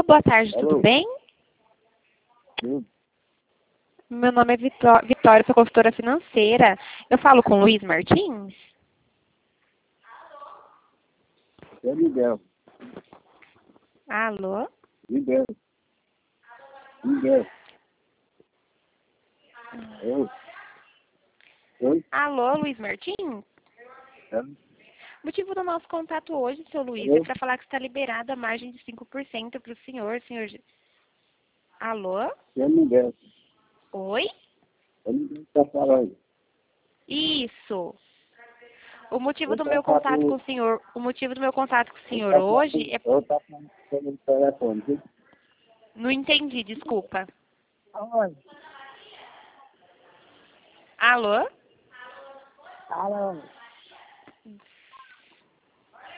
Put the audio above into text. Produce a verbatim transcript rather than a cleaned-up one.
Alô, boa tarde, Alô. tudo bem? Sim. Meu nome é Vitó- Vitória, sou consultora financeira. Eu falo com o Luiz Martins? É Miguel. Alô? Miguel. Miguel. Oi. Oi. Alô, Luiz Martins? É. O motivo do nosso contato hoje, seu Luiz, é Alô. para falar que está liberada a margem de cinco por cento para o senhor, senhor... Alô? É Miguel. Oi? É Miguel que tá falando. Isso. O motivo Eu do tá meu contato com falando. o senhor, o motivo do meu contato com o Eu senhor tá hoje falando. é... Eu tá falando pelo telefone. Viu? Não entendi, desculpa. Alô. Alô? Alô.